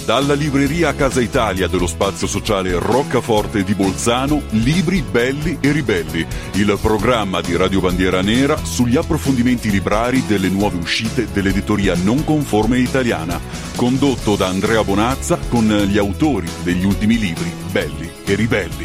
Dalla libreria Casa Italia dello spazio sociale Roccaforte di Bolzano, Libri belli e ribelli, il programma di Radio Bandiera Nera sugli approfondimenti librari delle nuove uscite dell'editoria non conforme italiana, condotto da Andrea Bonazza con gli autori degli ultimi libri belli e ribelli.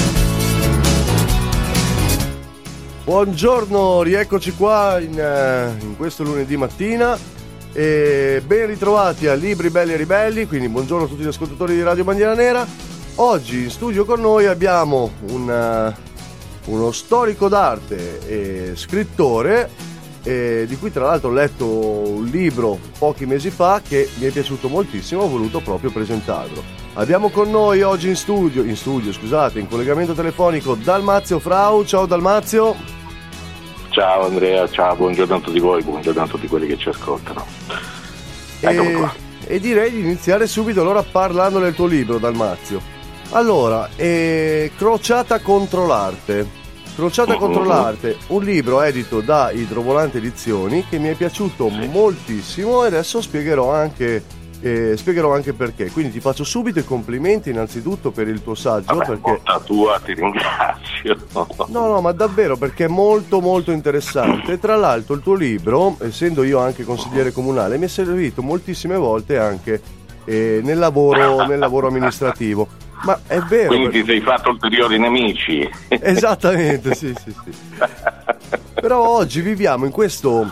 Buongiorno, rieccoci qua in questo lunedì mattina e ben ritrovati a Libri belli e ribelli, quindi buongiorno a tutti gli ascoltatori di Radio Bandiera Nera. Oggi in studio con noi abbiamo uno storico d'arte e scrittore, di cui tra l'altro ho letto un libro pochi mesi fa che mi è piaciuto moltissimo, ho voluto proprio presentarlo. Abbiamo con noi oggi in collegamento telefonico Dalmazio Frau. Ciao Dalmazio. Ciao Andrea, ciao, buongiorno a tutti voi, buongiorno a tutti quelli che ci ascoltano. Eccomi qua. E direi di iniziare subito allora parlando del tuo libro, Dalmazio. Allora, Crociata contro l'arte. Contro l'arte, un libro edito da Idrovolante Edizioni che mi è piaciuto moltissimo e adesso spiegherò anche perché. Quindi ti faccio subito i complimenti innanzitutto per il tuo saggio. Vabbè, perché tua, ti ringrazio. No, ma davvero, perché è molto molto interessante. Tra l'altro il tuo libro, essendo io anche consigliere comunale, mi è servito moltissime volte anche nel lavoro amministrativo. Ma è vero. Quindi ti sei fatto ulteriori nemici. Esattamente, sì. Però oggi viviamo in questo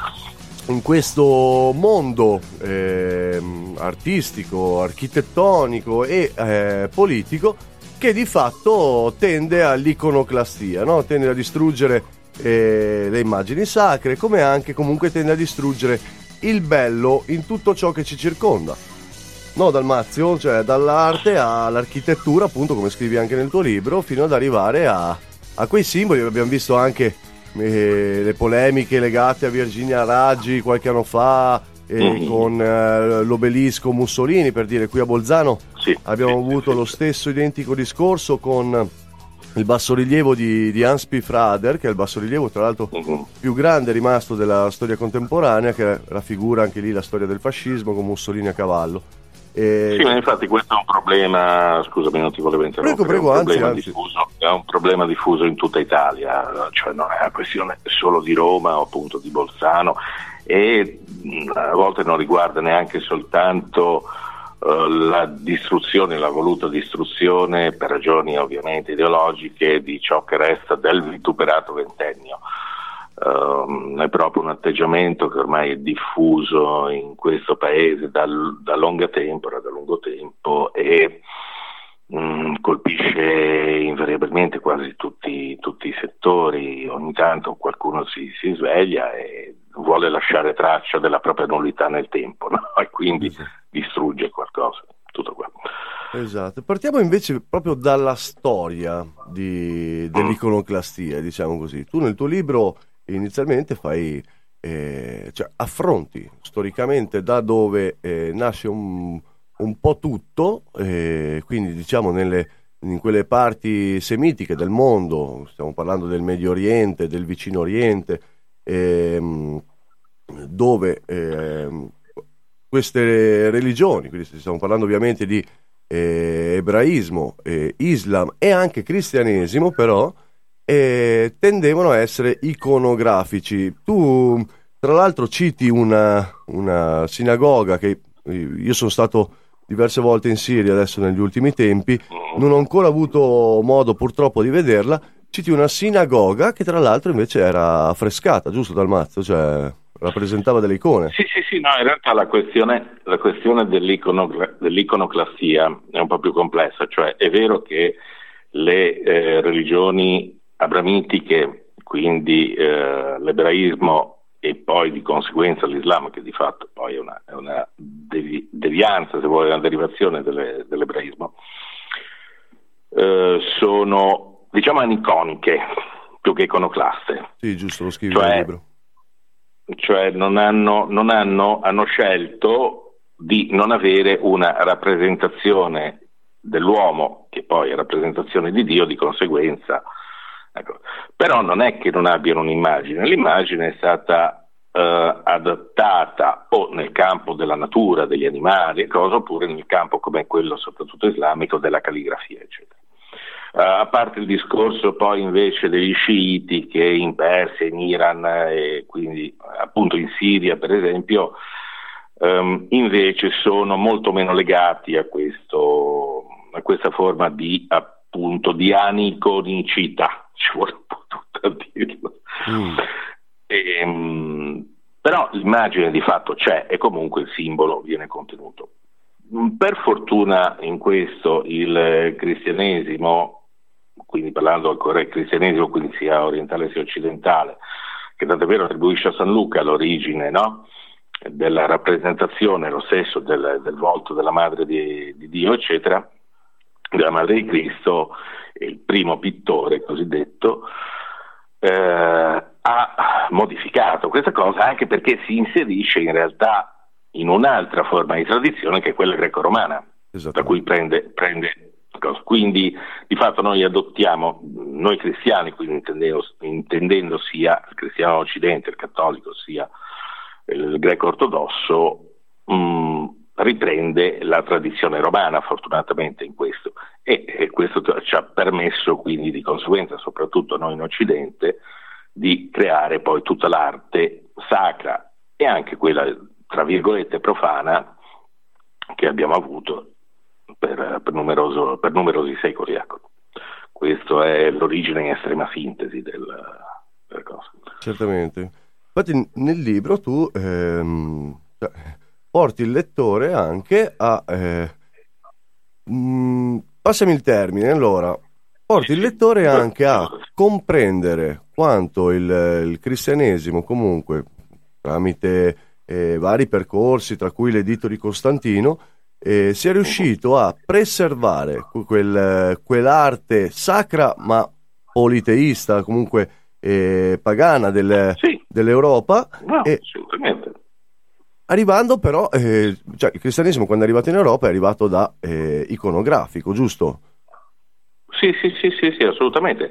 mondo artistico, architettonico e politico che di fatto tende all'iconoclastia, no? Tende a distruggere le immagini sacre, come anche comunque tende a distruggere il bello in tutto ciò che ci circonda. No, Dalmazio? Cioè dall'arte all'architettura, appunto, come scrivi anche nel tuo libro, fino ad arrivare a quei simboli. Abbiamo visto anche le polemiche legate a Virginia Raggi qualche anno fa con l'obelisco Mussolini, per dire. Qui a Bolzano abbiamo avuto lo stesso identico discorso con il bassorilievo di Hans P. Frader, che è il bassorilievo tra l'altro più grande rimasto della storia contemporanea, che raffigura anche lì la storia del fascismo con Mussolini a cavallo. Sì, ma infatti questo è un problema, scusami, non ti volevo interrompere, prego, è un problema diffuso in tutta Italia, cioè non è una questione solo di Roma o appunto di Bolzano, e a volte non riguarda neanche soltanto la distruzione, la voluta distruzione per ragioni ovviamente ideologiche di ciò che resta del vituperato ventennio. È proprio un atteggiamento che ormai è diffuso in questo paese da lungo tempo e colpisce invariabilmente quasi tutti i settori. Ogni tanto qualcuno si sveglia e vuole lasciare traccia della propria nullità nel tempo, no? E quindi distrugge qualcosa, tutto qua. Esatto. Partiamo invece proprio dalla storia dell'iconoclastia, diciamo così. Tu nel tuo libro inizialmente affronti storicamente da dove nasce un po' tutto, quindi diciamo in quelle parti semitiche del mondo, stiamo parlando del Medio Oriente, del Vicino Oriente, dove queste religioni, quindi stiamo parlando ovviamente di ebraismo, Islam e anche cristianesimo, però tendevano a essere iconografici. Tu tra l'altro citi una sinagoga che io sono stato diverse volte in Siria adesso negli ultimi tempi, non ho ancora avuto modo purtroppo di vederla. Citi una sinagoga che tra l'altro invece era affrescata, giusto Dalmazio? Cioè rappresentava delle icone. Sì, no, in realtà la questione dell'iconoclassia è un po' più complessa, cioè è vero che le religioni abramitiche, quindi l'ebraismo e poi di conseguenza l'Islam, che di fatto poi è una devianza, se vuole, una derivazione dell'ebraismo, sono, diciamo, aniconiche più che iconoclaste. Sì, giusto, lo scrivi nel libro. Cioè hanno scelto di non avere una rappresentazione dell'uomo, che poi è rappresentazione di Dio, di conseguenza. Ecco. Però non è che non abbiano un'immagine, l'immagine è stata adattata o nel campo della natura, degli animali e cosa, oppure nel campo come quello soprattutto islamico della calligrafia, eccetera. A parte il discorso poi invece degli sciiti che in Persia, in Iran e quindi appunto in Siria per esempio, invece sono molto meno legati a questa forma di appunto di aniconicità, ci vuole un po' tutto a dirlo. Però l'immagine di fatto c'è e comunque il simbolo viene contenuto. Per fortuna in questo il cristianesimo, quindi parlando ancora del cristianesimo, quindi sia orientale sia occidentale, che tanto è vero attribuisce a San Luca l'origine, no? Della rappresentazione, lo stesso del volto della madre di Dio, eccetera, della madre di Cristo, il primo pittore cosiddetto, ha modificato questa cosa anche perché si inserisce in realtà in un'altra forma di tradizione che è quella greco-romana, da cui prende cosa. Quindi di fatto noi adottiamo, noi cristiani, quindi intendendo sia il cristiano occidente, il cattolico, sia il greco ortodosso, riprende la tradizione romana fortunatamente in questo e questo ci ha permesso quindi di conseguenza, soprattutto noi in Occidente, di creare poi tutta l'arte sacra e anche quella tra virgolette profana che abbiamo avuto per numerosi secoli. Ecco. Questa è l'origine in estrema sintesi della cosa. Certamente. Infatti nel libro tu porti il lettore anche a passami il termine, allora porti il lettore anche a comprendere quanto il cristianesimo comunque tramite vari percorsi, tra cui l'editto di Costantino, sia riuscito a preservare quell'arte sacra ma politeista, comunque pagana dell'Europa, assolutamente. Arrivando però, cioè il cristianesimo quando è arrivato in Europa è arrivato da iconografico, giusto? Sì, assolutamente.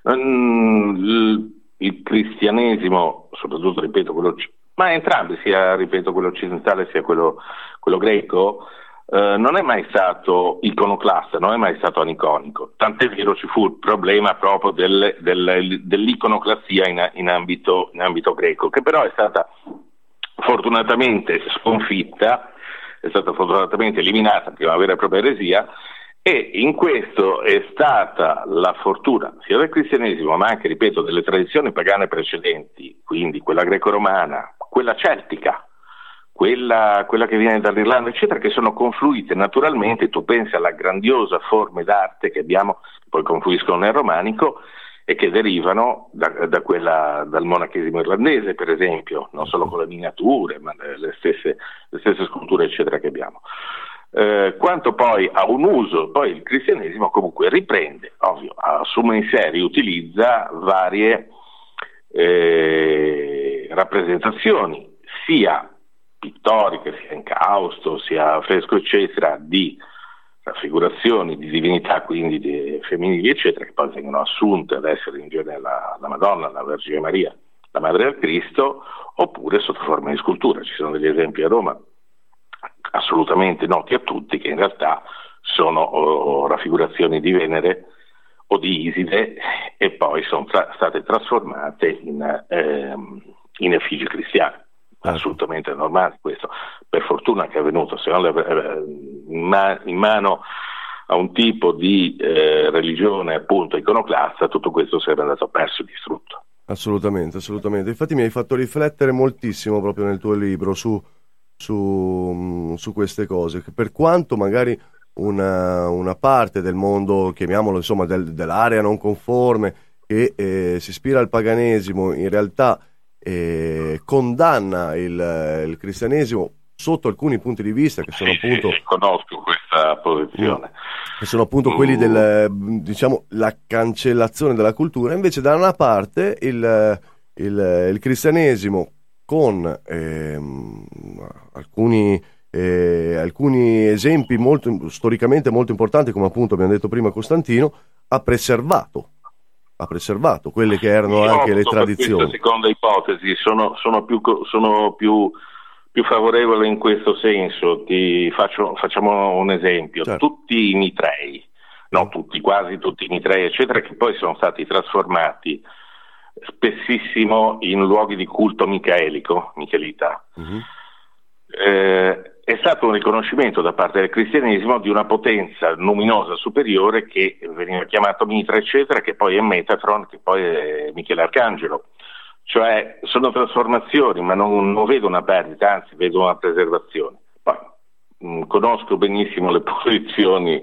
Il cristianesimo, soprattutto, ripeto, ma entrambi, sia ripeto quello occidentale sia quello greco, non è mai stato iconoclasta, non è mai stato aniconico. Tant'è vero ci fu il problema proprio dell'iconoclastia in ambito greco, che però è stata fortunatamente sconfitta, è stata fortunatamente eliminata prima vera e propria eresia, e in questo è stata la fortuna sia del cristianesimo ma anche, ripeto, delle tradizioni pagane precedenti, quindi quella greco-romana, quella celtica, quella che viene dall'Irlanda, eccetera, che sono confluite naturalmente. Tu pensi alla grandiosa forme d'arte che abbiamo, che poi confluiscono nel romanico e che derivano dal monachesimo irlandese, per esempio, non solo con le miniature, ma le stesse sculture, eccetera, che abbiamo. Quanto poi a un uso, poi il cristianesimo comunque riprende, ovvio, assume in sé, riutilizza varie rappresentazioni, sia pittoriche, sia incausto, sia fresco, eccetera, di raffigurazioni di divinità, quindi di femminili, eccetera, che poi vengono assunte ad essere in genere la Madonna, la Vergine Maria, la Madre del Cristo, oppure sotto forma di scultura. Ci sono degli esempi a Roma assolutamente noti a tutti, che in realtà sono raffigurazioni di Venere o di Iside e poi sono state trasformate in effigi cristiane. Assolutamente normale questo, per fortuna che è avvenuto, se no in mano a un tipo di religione appunto iconoclasta tutto questo sarebbe andato perso e distrutto. Assolutamente. Infatti mi hai fatto riflettere moltissimo proprio nel tuo libro su queste cose, che per quanto magari una parte del mondo, chiamiamolo insomma dell'area non conforme, che si ispira al paganesimo, in realtà condanna il cristianesimo sotto alcuni punti di vista che sono appunto conosco questa posizione, che sono appunto quelli diciamo la cancellazione della cultura. Invece da una parte il cristianesimo con alcuni esempi storicamente molto importanti, come appunto abbiamo detto prima Costantino, ha preservato ha preservato quelle che erano anche le tradizioni. Per questa seconda ipotesi sono più favorevole in questo senso. Facciamo un esempio. Certo. Tutti i Mitrei, quasi tutti i Mitrei, eccetera, che poi sono stati trasformati spessissimo in luoghi di culto michelita. Uh-huh. È stato un riconoscimento da parte del cristianesimo di una potenza luminosa superiore che veniva chiamato Mitra, eccetera, che poi è Metatron, che poi è Michele Arcangelo. Cioè sono trasformazioni, ma non vedo una perdita, anzi vedo una preservazione. Poi conosco benissimo le posizioni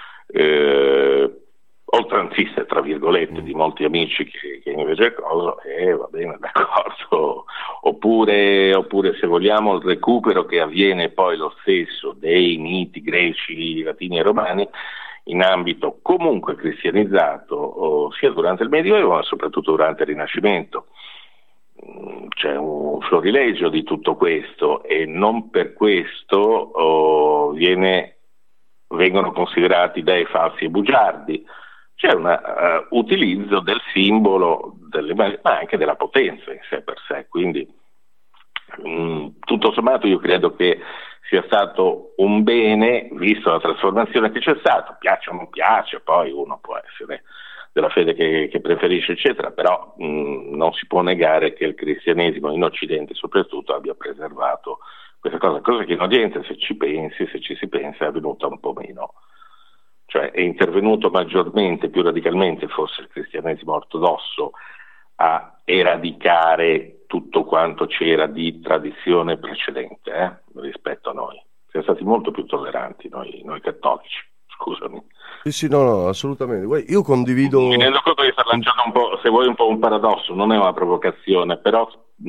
oltranziste, tra virgolette, di molti amici che invece va bene, d'accordo, oppure se vogliamo il recupero che avviene poi lo stesso dei miti greci, latini e romani in ambito comunque cristianizzato, sia durante il Medioevo ma soprattutto durante il Rinascimento. C'è un florilegio di tutto questo e non per questo vengono considerati dei falsi e bugiardi. C'è un utilizzo del simbolo, ma anche della potenza in sé per sé, quindi tutto sommato io credo che sia stato un bene, visto la trasformazione che c'è stata, piace o non piace, poi uno può essere della fede che preferisce, eccetera, però non si può negare che il cristianesimo in Occidente soprattutto abbia preservato questa cosa che in Oriente, se ci si pensa, è avvenuta un po' meno. Cioè è intervenuto maggiormente, più radicalmente forse il cristianesimo ortodosso a eradicare tutto quanto c'era di tradizione precedente rispetto a noi. Siamo stati molto più tolleranti noi cattolici, scusami. Sì, no, assolutamente. Io condivido. Mi rendo conto di star lanciando un po', se vuoi, un po' un paradosso, non è una provocazione, però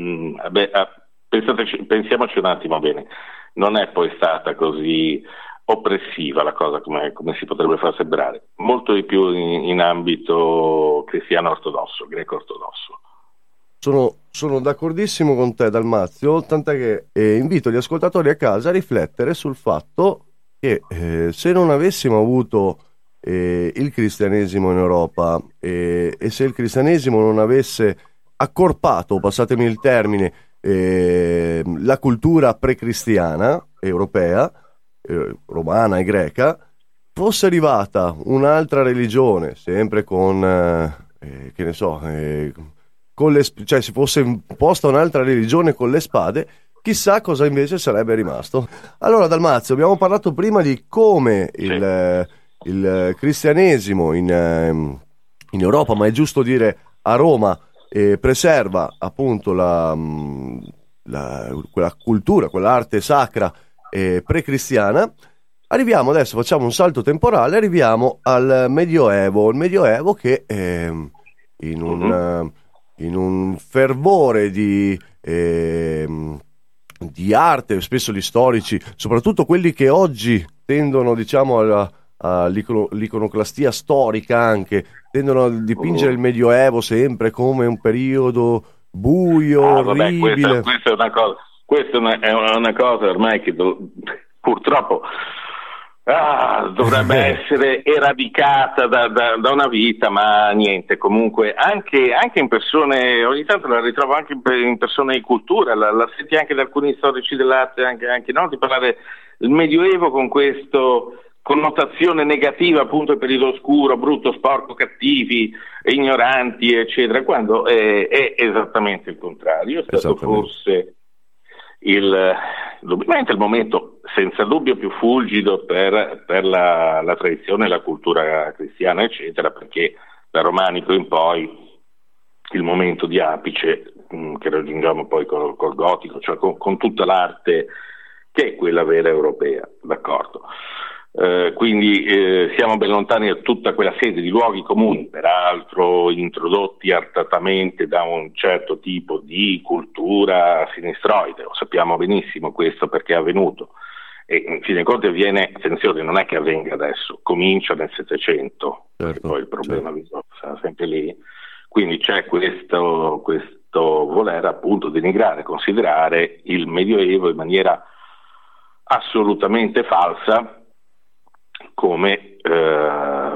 pensiamoci un attimo bene. Non è poi stata così oppressiva la cosa come si potrebbe far sembrare, molto di più in ambito cristiano ortodosso, greco ortodosso. Sono d'accordissimo con te, Dalmazio, tant'è che invito gli ascoltatori a casa a riflettere sul fatto che se non avessimo avuto il cristianesimo in Europa e se il cristianesimo non avesse accorpato, passatemi il termine, la cultura precristiana europea, romana e greca, fosse arrivata un'altra religione, sempre con cioè si fosse imposta un'altra religione con le spade, chissà cosa invece sarebbe rimasto. Allora, Dalmazio, abbiamo parlato prima di come il cristianesimo in Europa, ma è giusto dire a Roma, preserva appunto quella cultura, quell'arte sacra precristiana. Arriviamo adesso, facciamo un salto temporale, arriviamo al Medioevo, il Medioevo che in un fervore di arte, spesso gli storici, soprattutto quelli che oggi tendono, diciamo, all'iconoclastia storica, anche tendono a dipingere il Medioevo sempre come un periodo buio, orribile. Questa è una cosa ormai che purtroppo dovrebbe essere eradicata da una vita, ma niente, comunque anche in persone, ogni tanto la ritrovo anche in persone di cultura, la senti anche da alcuni storici dell'arte, anche no, di parlare il Medioevo con questo connotazione negativa, appunto, il periodo oscuro, brutto, sporco, cattivi, ignoranti, eccetera, quando è esattamente il contrario. È stato forse il momento senza dubbio più fulgido per la tradizione e la cultura cristiana, eccetera, perché dal romanico in poi il momento di apice che raggiungiamo poi col gotico, cioè con tutta l'arte che è quella vera europea, d'accordo? Quindi siamo ben lontani da tutta quella serie di luoghi comuni, peraltro introdotti artatamente da un certo tipo di cultura sinistroide. Lo sappiamo benissimo questo perché è avvenuto, e in fin dei conti avviene, attenzione, non è che avvenga adesso, comincia nel Settecento, certo, poi il problema sarà sempre lì. Quindi c'è questo voler appunto denigrare, considerare il Medioevo in maniera assolutamente falsa come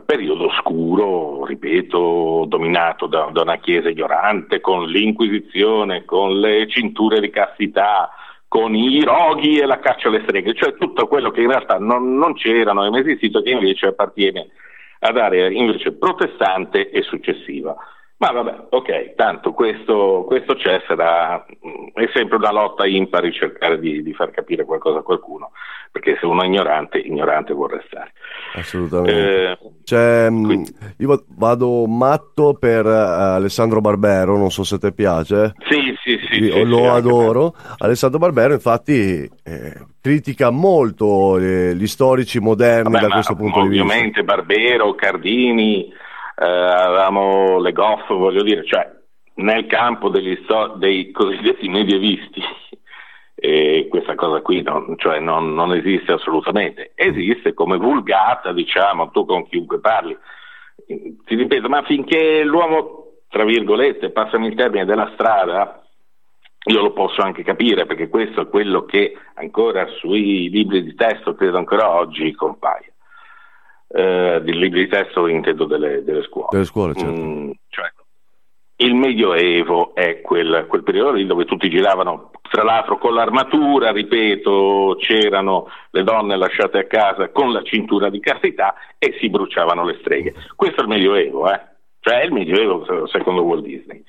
periodo oscuro, ripeto, dominato da una chiesa ignorante, con l'inquisizione, con le cinture di castità, con i roghi e la caccia alle streghe, cioè tutto quello che in realtà non c'era, non è mai esistito, che invece appartiene ad area invece protestante e successiva. Ma vabbè, ok, tanto questo c'è, è sempre una lotta impari cercare di far capire qualcosa a qualcuno, perché se uno è ignorante vuol restare. Assolutamente. Io vado matto per Alessandro Barbero, non so se ti piace. Sì, lo adoro. Alessandro Barbero infatti critica molto gli storici moderni da questo punto di vista. Ovviamente Barbero, Cardini, avevamo Le Goff, voglio dire, cioè nel campo dei cosiddetti medievisti questa cosa qui non esiste assolutamente, esiste come vulgata, diciamo, tu con chiunque parli, ti ripeto, ma finché l'uomo, tra virgolette, passami il termine, della strada, io lo posso anche capire, perché questo è quello che ancora sui libri di testo credo ancora oggi compaia. Di libri di testo intendo delle scuole. Delle scuole, certo. Cioè, il Medioevo è quel periodo lì dove tutti giravano, tra l'altro con l'armatura, ripeto, c'erano le donne lasciate a casa con la cintura di castità e si bruciavano le streghe. Questo è il Medioevo, cioè è il Medioevo secondo Walt Disney.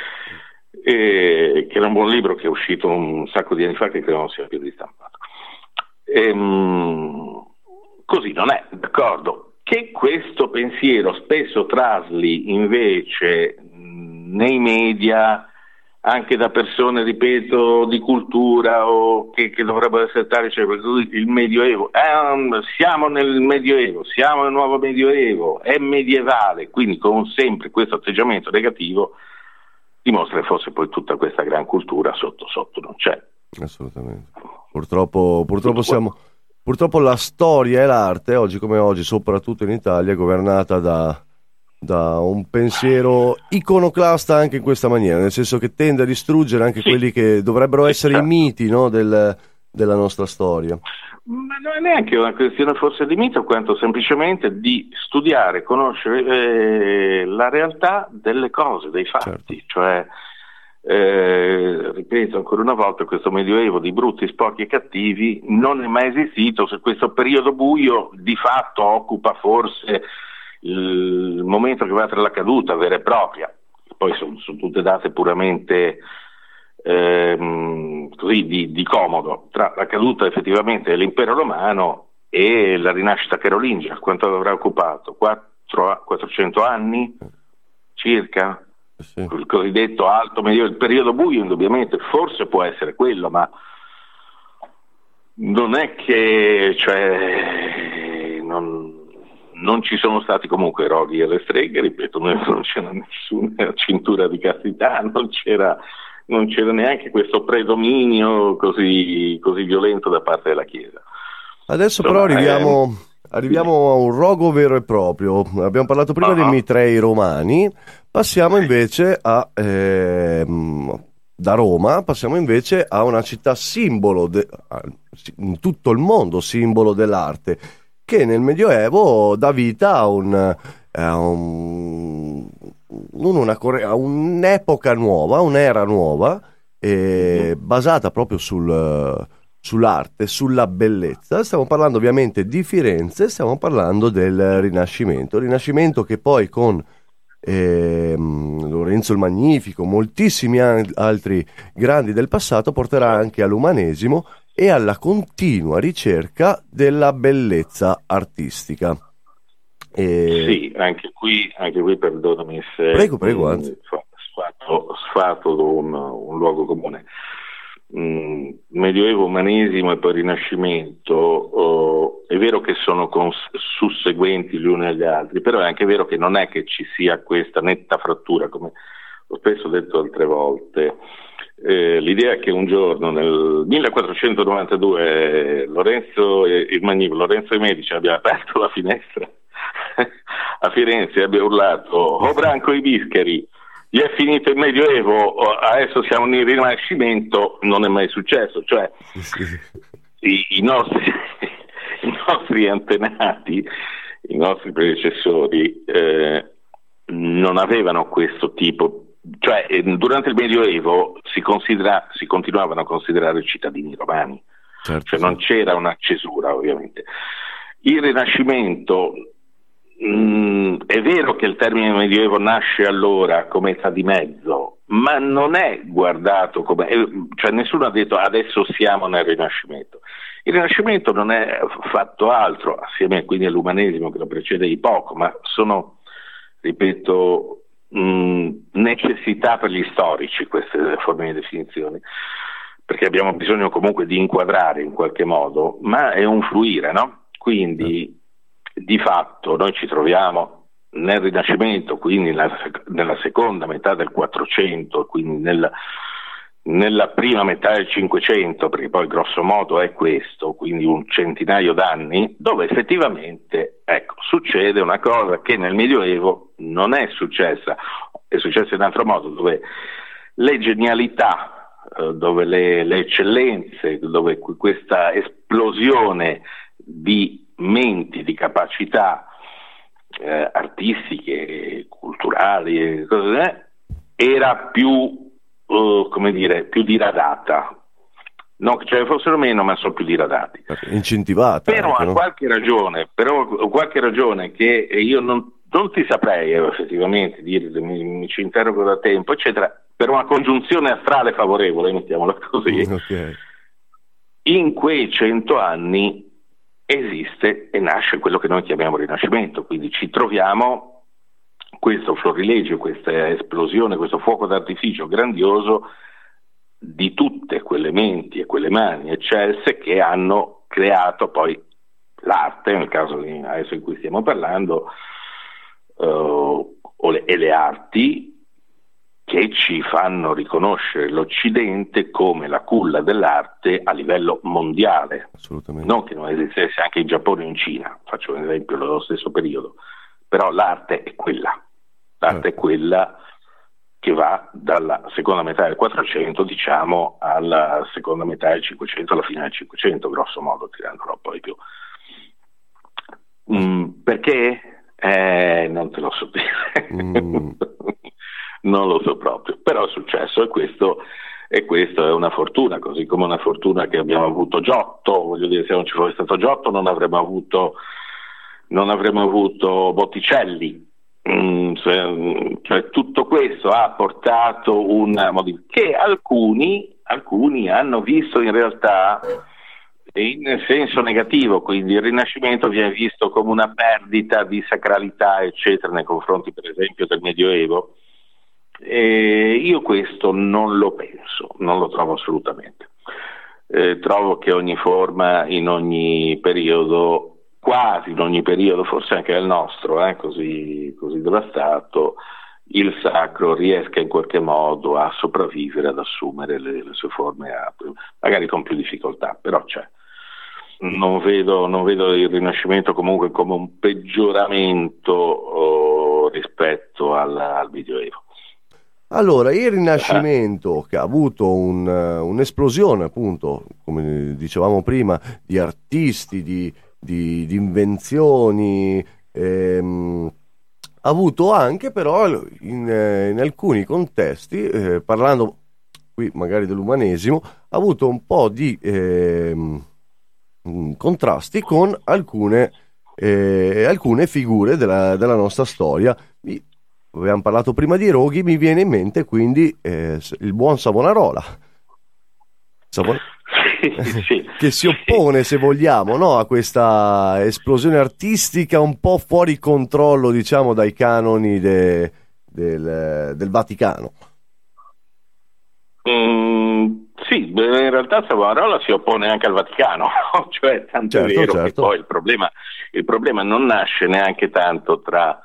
Che era un buon libro che è uscito un sacco di anni fa, che credo non sia più ristampato. Così non è, d'accordo? Che questo pensiero spesso trasli invece nei media, anche da persone, ripeto, di cultura o che dovrebbero essere tali, cioè il Medioevo, siamo nel Medioevo, siamo nel nuovo Medioevo, è medievale, quindi con sempre questo atteggiamento negativo dimostra che forse poi tutta questa gran cultura sotto non c'è. Assolutamente. Purtroppo la storia e l'arte, oggi come oggi, soprattutto in Italia, è governata da un pensiero iconoclasta anche in questa maniera, nel senso che tende a distruggere anche quelli che dovrebbero essere i miti, no, della nostra storia. Ma non è neanche una questione forse di mito, quanto semplicemente di studiare, conoscere la realtà delle cose, dei fatti, certo. Cioè ripeto ancora una volta, questo Medioevo di brutti, sporchi e cattivi non è mai esistito. Se questo periodo buio di fatto occupa forse il momento che va tra la caduta vera e propria, poi sono tutte date puramente così di comodo, tra la caduta effettivamente dell'impero romano e la rinascita carolingia. Quanto avrà occupato? 400 anni circa? Sì. Il cosiddetto alto medioevo, il periodo buio indubbiamente forse può essere quello, ma non è che non ci sono stati comunque roghi e le streghe, ripeto, non c'era nessuna cintura di castità, non c'era neanche questo predominio così violento da parte della Chiesa. Adesso però arriviamo a un rogo vero e proprio. Abbiamo parlato prima dei Mitrei romani, passiamo invece da Roma, passiamo invece a una città simbolo in tutto il mondo, simbolo dell'arte, che nel Medioevo dà vita a un'epoca nuova, un'era nuova, basata proprio sull'arte, sulla bellezza. Stiamo parlando ovviamente di Firenze, stiamo parlando del Rinascimento che poi con Lorenzo il Magnifico, moltissimi altri grandi del passato, porterà anche all'umanesimo e alla continua ricerca della bellezza artistica. Sì, anche qui perdonami se prego, anzi. sfato un luogo comune. Medioevo, umanesimo e poi Rinascimento, è vero che sono susseguenti gli uni agli altri, però è anche vero che non è che ci sia questa netta frattura, come ho spesso detto altre volte. L'idea che un giorno nel 1492 Lorenzo il Magnifico, Lorenzo i Medici, abbia aperto la finestra a Firenze e abbia urlato "O branco i bischeri, gli è finito il Medioevo, adesso siamo nel Rinascimento", non è mai successo. Cioè i nostri antenati i nostri predecessori non avevano questo tipo, cioè durante il Medioevo si continuavano a considerare cittadini romani, certo, cioè non c'era una cesura ovviamente. Il Rinascimento, è vero che il termine Medioevo nasce allora come età di mezzo, ma non è guardato come, cioè nessuno ha detto adesso siamo nel Rinascimento. Il Rinascimento non è fatto altro, assieme quindi all'umanesimo che lo precede di poco, ma sono, ripeto, necessità per gli storici queste forme di definizione, perché abbiamo bisogno comunque di inquadrare in qualche modo, ma è un fluire, no? Quindi di fatto noi ci troviamo nel Rinascimento, quindi nella seconda metà del 400, quindi nella prima metà del 500, perché poi grosso modo è questo, quindi un centinaio d'anni, dove effettivamente succede una cosa che nel Medioevo non è successa, è successa in altro modo, dove le genialità, dove le eccellenze, dove questa esplosione di menti, di capacità artistiche, culturali, era più più diradata, non che ce ne fossero meno, ma sono più diradati, incentivata però anche, a no? qualche ragione che io non ti saprei effettivamente dire, mi ci interrogo da tempo eccetera, per una congiunzione astrale favorevole, mettiamola così, Okay. In quei 100 anni esiste e nasce quello che noi chiamiamo Rinascimento, quindi ci troviamo questo florilegio, questa esplosione, questo fuoco d'artificio grandioso di tutte quelle menti e quelle mani eccelse che hanno creato poi l'arte, nel caso adesso in cui stiamo parlando, e le arti che ci fanno riconoscere l'Occidente come la culla dell'arte a livello mondiale. Assolutamente. Non che non esistesse anche in Giappone o in Cina, faccio un esempio dello stesso periodo, però l'arte è quella. L'arte è quella che va dalla seconda metà del 400, diciamo, alla seconda metà del 500, alla fine del 500, grosso modo, tirandolo poi più. Perché? Non te lo so dire. Non lo so proprio, però è successo, e questo è una fortuna, così come una fortuna che abbiamo avuto Giotto. Voglio dire, se non ci fosse stato Giotto non avremmo avuto Botticelli. Cioè tutto questo ha portato che alcuni hanno visto in realtà in senso negativo, quindi il Rinascimento viene visto come una perdita di sacralità eccetera nei confronti per esempio del Medioevo, e io questo non lo penso, non lo trovo assolutamente. Trovo che ogni forma in ogni periodo, quasi in ogni periodo, forse anche nel nostro, così devastato, il sacro riesca in qualche modo a sopravvivere, ad assumere le sue forme, magari con più difficoltà, però c'è. Non vedo il Rinascimento comunque come un peggioramento rispetto al Medioevo. Allora, il Rinascimento, che ha avuto un'esplosione, appunto, come dicevamo prima, di artisti, di invenzioni, ha avuto anche però in alcuni contesti, parlando qui magari dell'umanesimo, ha avuto un po' di contrasti con alcune figure della nostra storia. Abbiamo parlato prima di Roghi, mi viene in mente quindi il buon Savonarola. Sì. Che si oppone, se vogliamo, no, a questa esplosione artistica un po' fuori controllo, diciamo, dai canoni del Vaticano. Sì, in realtà Savonarola si oppone anche al Vaticano, cioè tanto è vero che poi il problema non nasce neanche tanto tra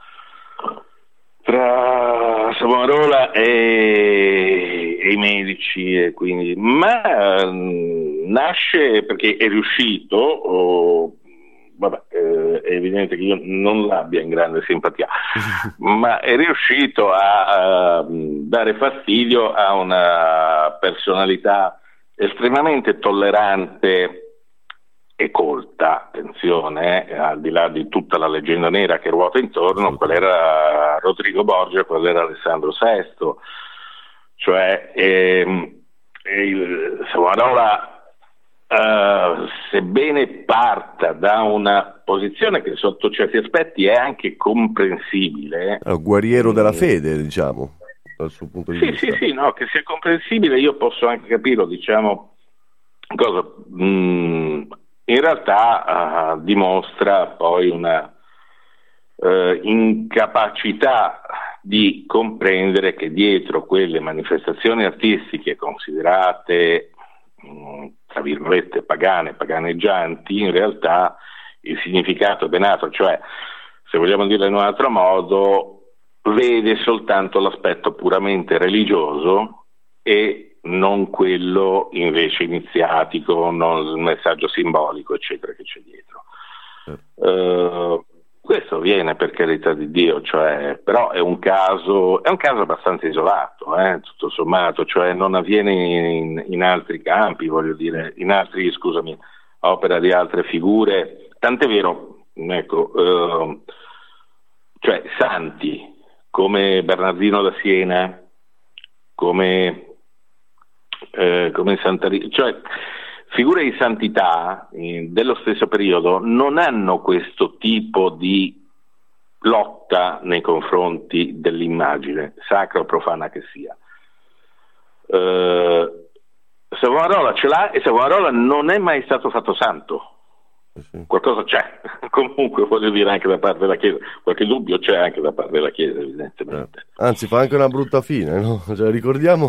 Savonarola e i medici, e quindi, ma nasce perché è riuscito, è evidente che io non l'abbia in grande simpatia, ma è riuscito a dare fastidio a una personalità estremamente tollerante e colta, attenzione, al di là di tutta la leggenda nera che ruota intorno, qual era Rodrigo Borgia, qual era Alessandro VI, cioè Savonarola, sebbene parta da una posizione che sotto certi aspetti è anche comprensibile, è un guerriero della fede, diciamo, dal suo punto di vista. Sì, no, che sia comprensibile, io posso anche capirlo, diciamo, cosa in realtà dimostra poi una incapacità di comprendere che dietro quelle manifestazioni artistiche considerate tra virgolette paganeggianti, in realtà il significato ben altro, cioè, se vogliamo dirlo in un altro modo, vede soltanto l'aspetto puramente religioso e non quello invece iniziatico, non il messaggio simbolico, eccetera, che c'è dietro. Questo avviene, per carità di Dio, cioè, però è un caso abbastanza isolato, tutto sommato, cioè non avviene in altri campi, voglio dire, opera di altre figure, tant'è vero, ecco, cioè santi come Bernardino da Siena, come Santa Rita, cioè figure di santità dello stesso periodo non hanno questo tipo di lotta nei confronti dell'immagine, sacra o profana che sia. Savonarola ce l'ha, e Savonarola non è mai stato fatto santo. Qualcosa c'è, comunque voglio dire, anche da parte della Chiesa, qualche dubbio c'è anche da parte della Chiesa, evidentemente. Anzi, fa anche una brutta fine, no? Cioè, ricordiamo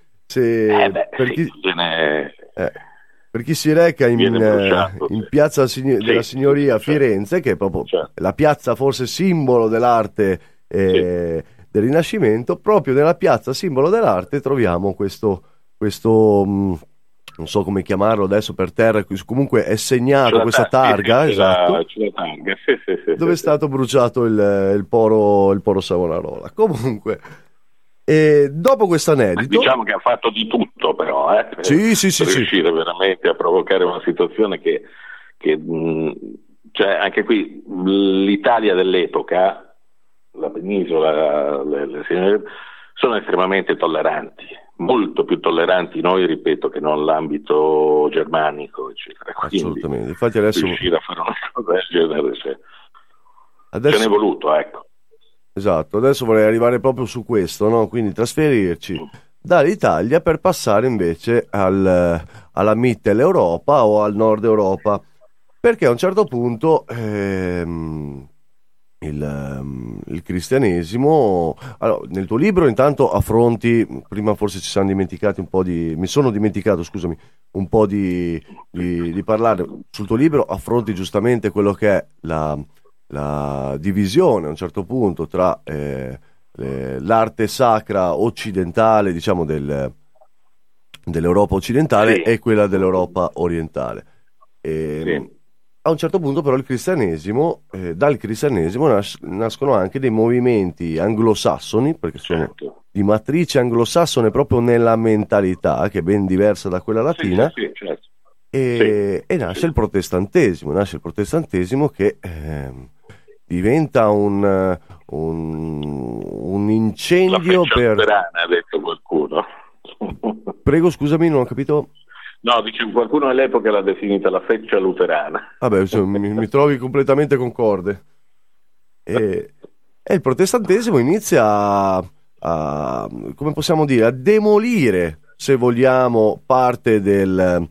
per chi si reca in piazza della Signoria a Firenze, che è proprio la piazza forse simbolo dell'arte del Rinascimento, proprio nella piazza simbolo dell'arte troviamo questo non so come chiamarlo adesso per terra, comunque è segnato questa targa, esatto, dove è stato bruciato il poro Savonarola. Comunque, dopo questo aneddoto, diciamo che ha fatto di tutto, però per riuscire veramente a provocare una situazione che cioè anche qui l'Italia dell'epoca, la penisola, le signore, sono estremamente tolleranti, molto più tolleranti noi, ripeto, che non l'ambito germanico, eccetera. Quindi, assolutamente. Infatti adesso riuscire a fare una cosa del genere ce n'è voluto, ecco. Esatto, adesso vorrei arrivare proprio su questo, no? Quindi trasferirci dall'Italia per passare invece alla Mitteleuropa o al Nord Europa, perché a un certo punto il cristianesimo, allora, nel tuo libro intanto affronti, prima forse ci siamo dimenticati mi sono dimenticato, scusami, un po' di parlare. Sul tuo libro affronti giustamente quello che è la divisione a un certo punto tra l'arte sacra occidentale, diciamo dell'Europa occidentale, e quella dell'Europa orientale. A un certo punto però il cristianesimo, dal cristianesimo nascono anche dei movimenti anglosassoni, perché sono di matrice anglosassone proprio nella mentalità, che è ben diversa da quella latina. E nasce il protestantesimo che diventa un incendio per... luterana, ha detto qualcuno. Prego, scusami, non ho capito. No, dice qualcuno all'epoca l'ha definita la feccia luterana. Vabbè, mi trovi completamente concorde. E il protestantesimo inizia come possiamo dire, a demolire, se vogliamo, parte del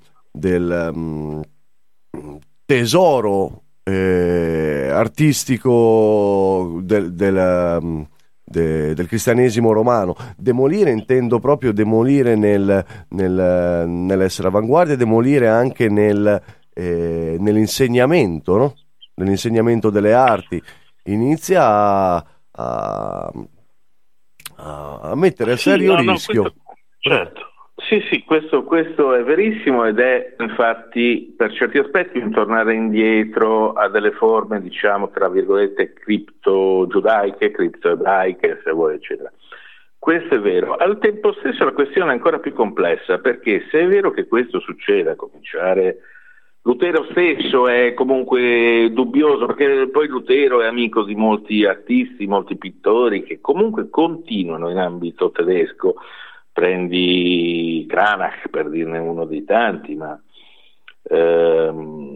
tesoro artistico del cristianesimo romano. Demolire intendo proprio demolire nell'essere avanguardia, demolire anche nell'insegnamento, no? Nell'insegnamento delle arti. Inizia a mettere a serio rischio. Certo. Sì, questo è verissimo, ed è infatti per certi aspetti un tornare indietro a delle forme, diciamo, tra virgolette, cripto-giudaiche, cripto-ebraiche, se vuoi, eccetera. Questo è vero. Al tempo stesso la questione è ancora più complessa, perché se è vero che questo succede, a cominciare Lutero stesso è comunque dubbioso, perché poi Lutero è amico di molti artisti, molti pittori che comunque continuano in ambito tedesco. Prendi Cranach, per dirne uno dei tanti, ma ce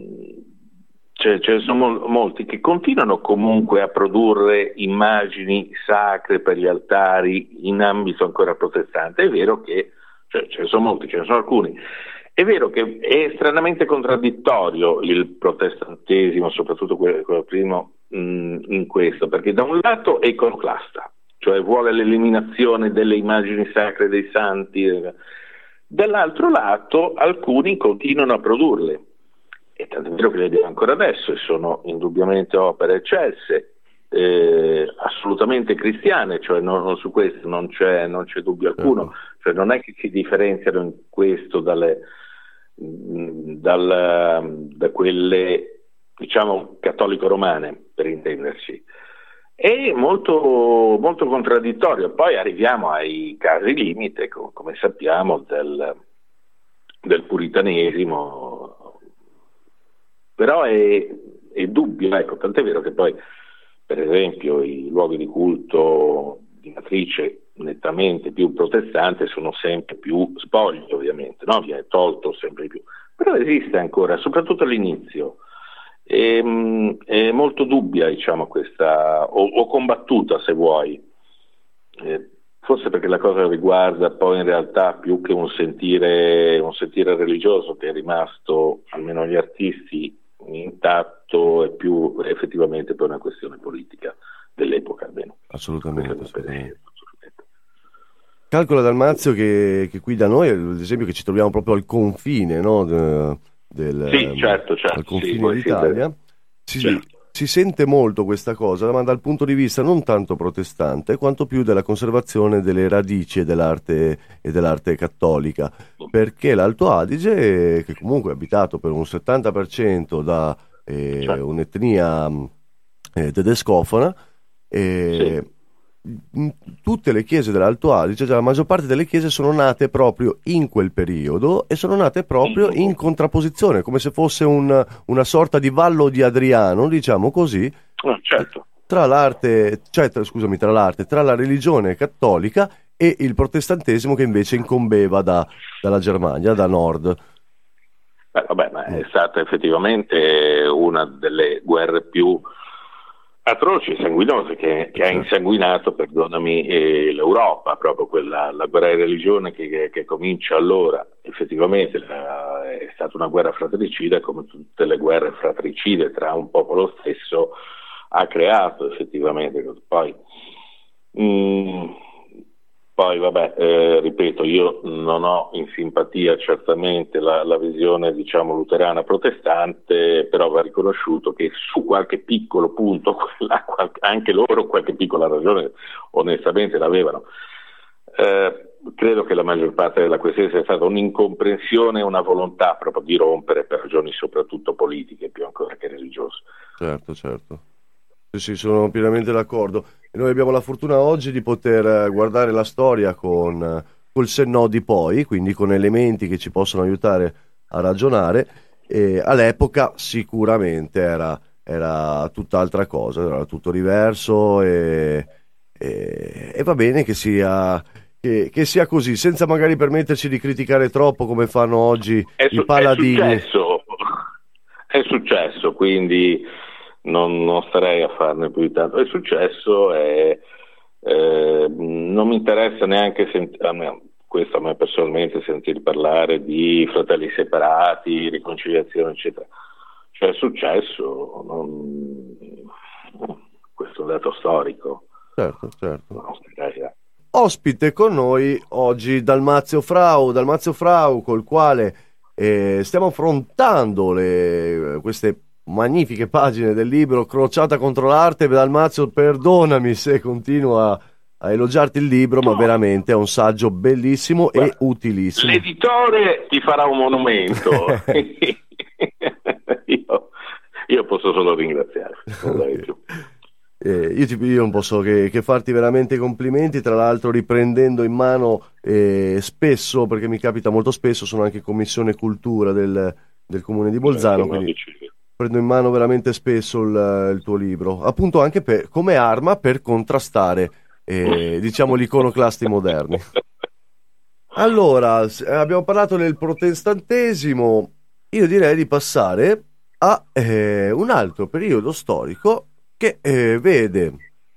ne sono molti che continuano comunque a produrre immagini sacre per gli altari in ambito ancora protestante. È vero che ce ne sono molti, ce ne sono alcuni. È vero che è stranamente contraddittorio il protestantesimo, soprattutto quello primo, in questo, perché da un lato è iconoclasta, cioè vuole l'eliminazione delle immagini sacre dei santi, dall'altro lato alcuni continuano a produrle, e tanto è vero che le abbiamo ancora adesso, e sono indubbiamente opere eccelse, assolutamente cristiane, cioè su questo non c'è dubbio alcuno, cioè non è che si differenziano in questo da quelle, diciamo, cattolico-romane, per intenderci. È molto, molto contraddittorio. Poi arriviamo ai casi limite, come sappiamo, del puritanesimo, però è dubbio, ecco, tant'è vero che poi, per esempio, i luoghi di culto di matrice nettamente più protestante sono sempre più spogli, ovviamente, no? Viene tolto sempre di più, però esiste ancora, soprattutto all'inizio. È molto dubbia, diciamo, questa, o combattuta, se vuoi, forse perché la cosa riguarda poi in realtà più che un sentire religioso che è rimasto, almeno agli artisti, intatto, è più effettivamente per una questione politica dell'epoca, almeno. Assolutamente. Calcola, Dalmazio, che qui da noi, ad esempio, che ci troviamo proprio al confine, no? Sì, certo. Al confine d'Italia, si sente molto questa cosa, ma dal punto di vista non tanto protestante quanto più della conservazione delle radici dell'arte cattolica, perché l'Alto Adige, che comunque è abitato per un 70% da un'etnia tedescofona, tutte le chiese dell'Alto Adige, cioè la maggior parte delle chiese, sono nate proprio in quel periodo e sono nate proprio in contrapposizione, come se fosse una sorta di Vallo di Adriano, diciamo così, tra la religione cattolica e il protestantesimo, che invece incombeva dalla Germania, da nord. Ma è stata effettivamente una delle guerre più atroci e sanguinose che ha insanguinato, perdonami, l'Europa, proprio la guerra di religione che comincia allora. Effettivamente è stata una guerra fratricida, come tutte le guerre fratricide tra un popolo stesso ha creato effettivamente. Poi vabbè, ripeto, io non ho in simpatia certamente la visione, diciamo, luterana protestante, però va riconosciuto che su qualche piccolo punto anche loro qualche piccola ragione onestamente l'avevano. Credo che la maggior parte della questione sia stata un'incomprensione e una volontà proprio di rompere per ragioni soprattutto politiche più ancora che religiose. Certo. Sì, sono pienamente d'accordo. E noi abbiamo la fortuna oggi di poter guardare la storia col senno di poi, quindi con elementi che ci possono aiutare a ragionare. E all'epoca sicuramente era tutt'altra cosa, era tutto diverso, e va bene che sia così, senza magari permetterci di criticare troppo come fanno oggi i paladini. È successo, quindi non starei a farne più di tanto. È successo e non mi interessa neanche questo a me personalmente, sentir parlare di fratelli separati, riconciliazione, eccetera. Cioè è successo, questo è un dato storico. Certo. Ospite con noi oggi Dalmazio Frau, col quale stiamo affrontando queste magnifiche pagine del libro Crociata contro l'arte. Dalmazio, perdonami se continuo a elogiarti il libro, ma veramente è un saggio bellissimo e utilissimo. L'editore ti farà un monumento. io posso solo ringraziare. Io non posso che farti veramente complimenti, tra l'altro riprendendo in mano spesso, perché mi capita molto spesso, sono anche commissione cultura del Comune di Bolzano, quindi prendo in mano veramente spesso il tuo libro, appunto anche come arma per contrastare diciamo gli iconoclasti moderni. Allora, abbiamo parlato del protestantesimo, io direi di passare a un altro periodo storico che vede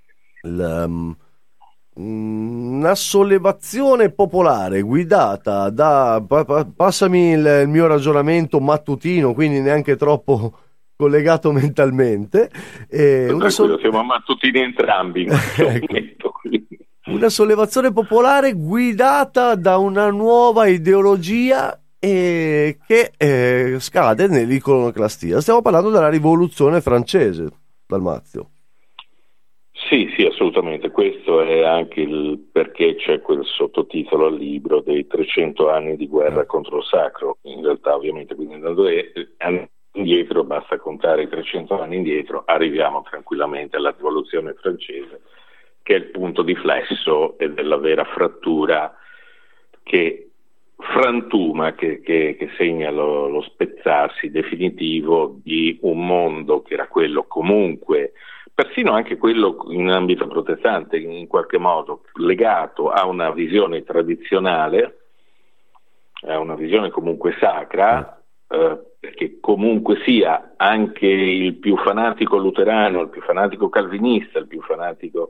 una sollevazione popolare guidata da, passami il mio ragionamento mattutino, quindi neanche troppo collegato mentalmente, siamo mattutini entrambi in questo momento, una sollevazione popolare guidata da una nuova ideologia che scade nell'iconoclastia. Stiamo parlando della rivoluzione francese, Dalmazio. Sì, assolutamente. Questo è anche il perché c'è quel sottotitolo al libro dei 300 anni di guerra contro il sacro. In realtà, ovviamente, quindi andando indietro, basta contare i 300 anni indietro, arriviamo tranquillamente alla rivoluzione francese, che è il punto di flesso e della vera frattura che frantuma, che segna lo spezzarsi definitivo di un mondo che era quello comunque, persino anche quello in ambito protestante, in qualche modo legato a una visione tradizionale, a una visione comunque sacra, perché comunque sia anche il più fanatico luterano, il più fanatico calvinista, il più fanatico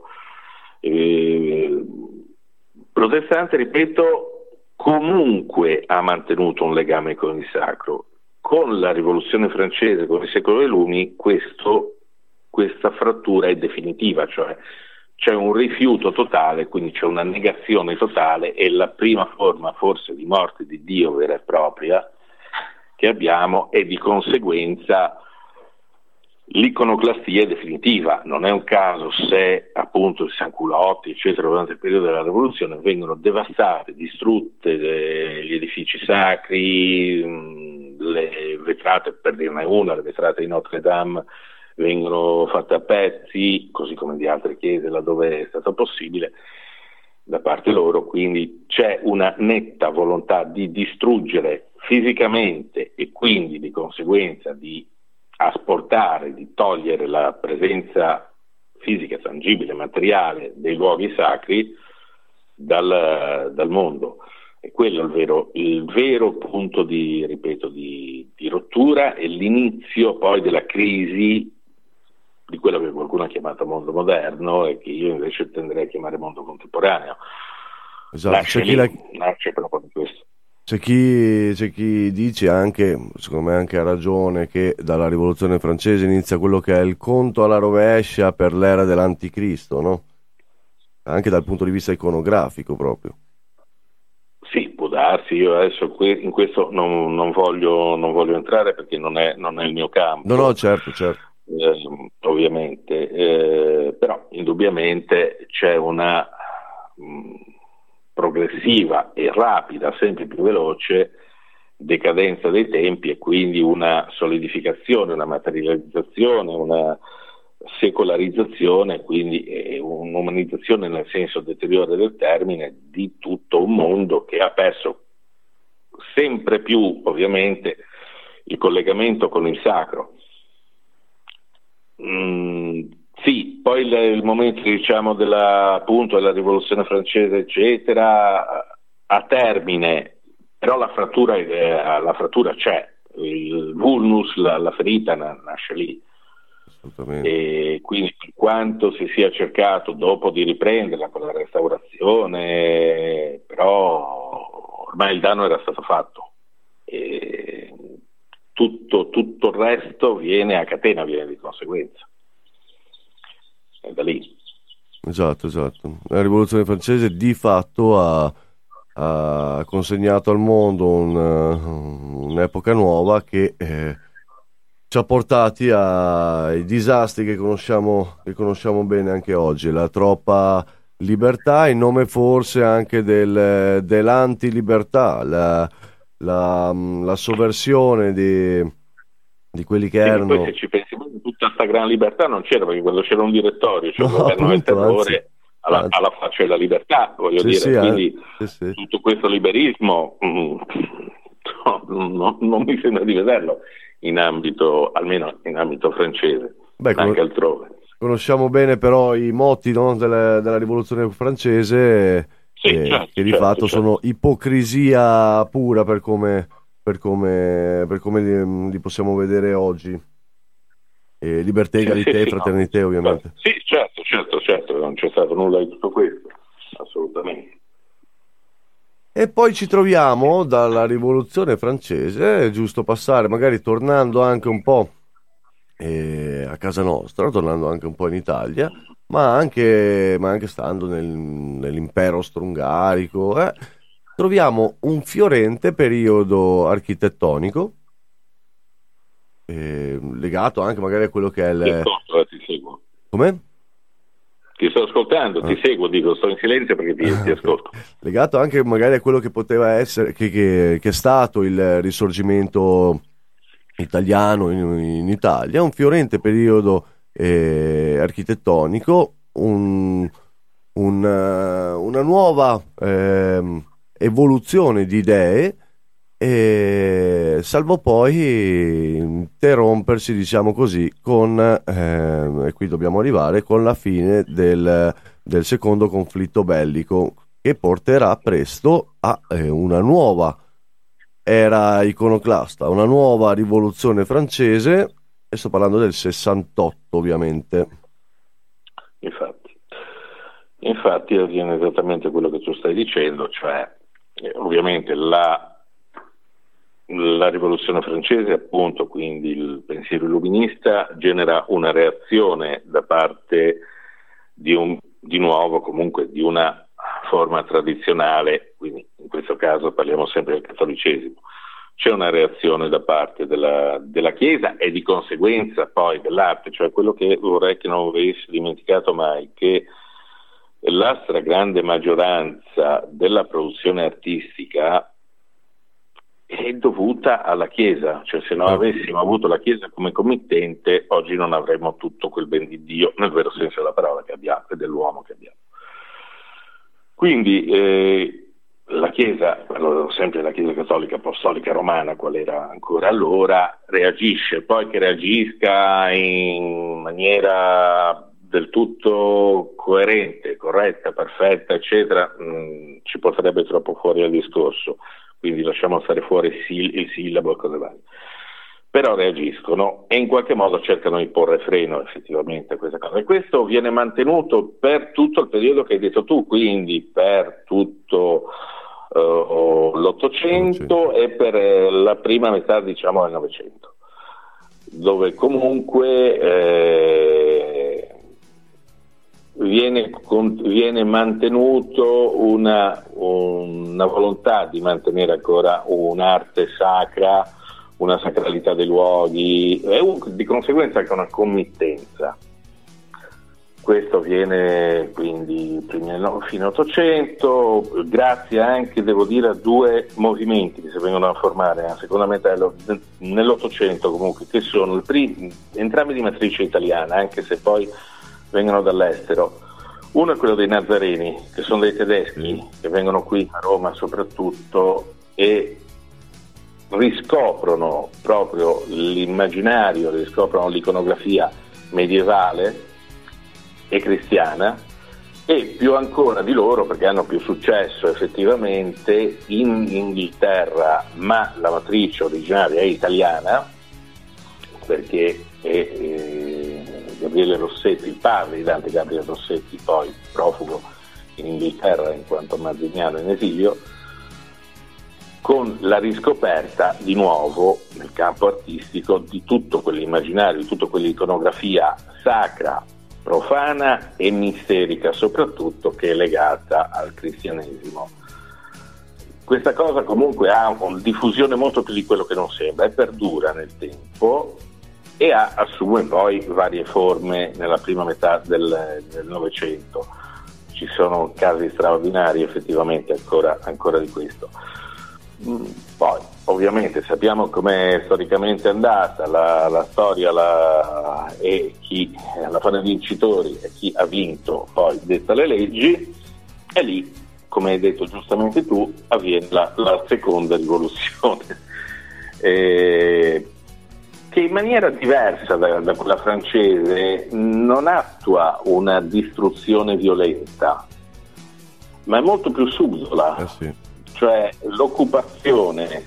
protestante, ripeto, comunque ha mantenuto un legame con il sacro. Con la rivoluzione francese, con il secolo dei lumi, questa frattura è definitiva, cioè c'è un rifiuto totale, quindi c'è una negazione totale, e la prima forma forse di morte di Dio vera e propria che abbiamo, e di conseguenza l'iconoclastia è definitiva. Non è un caso se appunto i sanculotti eccetera durante il periodo della rivoluzione vengono devastate, distrutte gli edifici sacri, le vetrate, per dirne una, le vetrate di Notre Dame vengono fatte a pezzi, così come di altre chiese laddove è stato possibile da parte loro, quindi c'è una netta volontà di distruggere fisicamente e quindi di conseguenza di asportare, di togliere la presenza fisica, tangibile, materiale dei luoghi sacri dal mondo. E quello è il vero punto di rottura, e l'inizio poi della crisi di quello che qualcuno ha chiamato mondo moderno e che io invece tenderei a chiamare mondo contemporaneo. Esatto, nasce proprio di questo. C'è chi dice anche, secondo me anche a ragione, che dalla rivoluzione francese inizia quello che è il conto alla rovescia per l'era dell'anticristo, no? Anche dal punto di vista iconografico proprio. Sì, può darsi. Io adesso in questo non voglio entrare perché non è il mio campo. No, certo. Ovviamente, però indubbiamente c'è una progressiva e rapida, sempre più veloce decadenza dei tempi, e quindi una solidificazione, una materializzazione, una secolarizzazione, quindi un'umanizzazione nel senso deteriore del termine di tutto un mondo che ha perso sempre più ovviamente il collegamento con il sacro. Sì, poi il momento diciamo della rivoluzione francese eccetera a termine, però la frattura c'è, il vulnus, la ferita nasce lì. E quindi per quanto si sia cercato dopo di riprenderla con la restaurazione, però ormai il danno era stato fatto, e tutto il resto viene a catena, viene di conseguenza. È da lì. Esatto. La rivoluzione francese di fatto ha consegnato al mondo un'epoca nuova che ci ha portati ai disastri che conosciamo bene anche oggi, la troppa libertà in nome forse anche dell'antilibertà, la sovversione di quelli che Sì, erano... poi se ci pensi, tutta questa gran libertà non c'era, perché quando c'era un direttorio, cioè No, il governo del appunto, terrore anzi. alla faccia della libertà, voglio Sì, dire, sì, quindi sì. tutto questo liberismo non mi sembra di vederlo almeno in ambito francese, Beh, anche altrove. Conosciamo bene però i moti, no, della rivoluzione francese, Sì, che di fatto sono ipocrisia pura per come li possiamo vedere oggi. Libertà, egalità e fraternità, no. ovviamente. Sì, certo, non c'è stato nulla di tutto questo, assolutamente. E poi ci troviamo dalla rivoluzione francese, è giusto passare, magari tornando anche un po' a casa nostra, tornando anche un po' in Italia, ma anche stando nell'impero austro-ungarico, troviamo un fiorente periodo architettonico, legato anche magari a quello che è Ti seguo. Come? Ti sto ascoltando, ti seguo, dico, sto in silenzio perché ti ascolto. Legato anche magari a quello che poteva essere, che è stato il risorgimento italiano in Italia, un fiorente periodo architettonico, una nuova evoluzione di idee, salvo poi interrompersi, diciamo così, e qui dobbiamo arrivare, con la fine del secondo conflitto bellico, che porterà presto a una nuova era iconoclasta, una nuova rivoluzione francese, e sto parlando del 68 ovviamente. Infatti avviene esattamente quello che tu stai dicendo, cioè ovviamente la rivoluzione francese, appunto, quindi il pensiero illuminista, genera una reazione da parte di nuovo comunque di una forma tradizionale, quindi in questo caso parliamo sempre del cattolicesimo. C'è una reazione da parte della Chiesa e di conseguenza poi dell'arte, cioè quello che vorrei che non avessi dimenticato mai, che la stragrande maggioranza della produzione artistica è dovuta alla Chiesa, cioè se non avessimo avuto la Chiesa come committente oggi non avremmo tutto quel ben di Dio, nel vero senso della parola, che abbiamo e dell'uomo che abbiamo. Quindi la Chiesa, parlo sempre della Chiesa cattolica apostolica romana, qual era ancora allora, reagisce, poi che reagisca in maniera del tutto coerente, corretta, perfetta, eccetera, ci porterebbe troppo fuori al discorso, quindi lasciamo stare fuori il sillabo e cose varie. Però reagiscono e in qualche modo cercano di porre freno effettivamente a questa cosa, e questo viene mantenuto per tutto il periodo che hai detto tu, quindi per tutto l'Ottocento e per la prima metà, diciamo, del Novecento, dove comunque viene mantenuto una volontà di mantenere ancora un'arte sacra, una sacralità dei luoghi e di conseguenza anche una committenza. Questo avviene quindi fine Ottocento, grazie anche, devo dire, a due movimenti che si vengono a formare nella seconda metà nell'Ottocento, comunque, che sono entrambi di matrice italiana, anche se poi vengono dall'estero. Uno è quello dei Nazareni, che sono dei tedeschi, che vengono qui a Roma soprattutto e riscoprono proprio l'immaginario, riscoprono l'iconografia medievale e cristiana, e più ancora di loro, perché hanno più successo effettivamente in Inghilterra, ma la matrice originaria è italiana, perché Gabriele Rossetti, il padre di Dante Gabriele Rossetti, poi profugo in Inghilterra in quanto mazziniano in esilio, con la riscoperta di nuovo nel campo artistico di tutto quell'immaginario, di tutta quell'iconografia sacra, profana e misterica soprattutto, che è legata al cristianesimo. Questa cosa comunque ha una diffusione molto più di quello che non sembra e perdura nel tempo e assume poi varie forme nella prima metà del Novecento. Ci sono casi straordinari effettivamente ancora di questo. Poi ovviamente sappiamo com'è storicamente andata la storia e chi la fa dei vincitori e chi ha vinto poi detta le leggi, e lì, come hai detto giustamente tu, avviene la seconda rivoluzione, che in maniera diversa da quella francese non attua una distruzione violenta, ma è molto più subdola. Sì. Cioè l'occupazione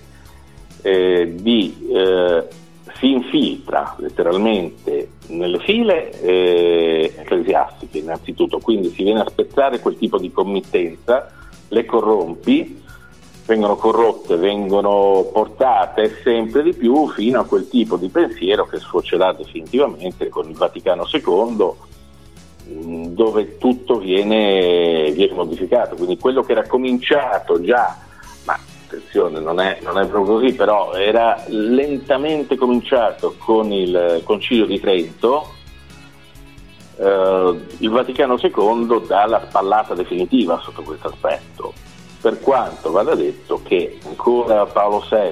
si infiltra letteralmente nelle file ecclesiastiche innanzitutto, quindi si viene a spezzare quel tipo di committenza, le corrompi, vengono corrotte, vengono portate sempre di più fino a quel tipo di pensiero che sfocerà definitivamente con il Vaticano II, dove tutto viene modificato. Quindi quello che era cominciato già, ma attenzione, non è proprio così, però era lentamente cominciato con il Concilio di Trento, il Vaticano II dà la spallata definitiva sotto questo aspetto, per quanto vada detto che ancora Paolo VI,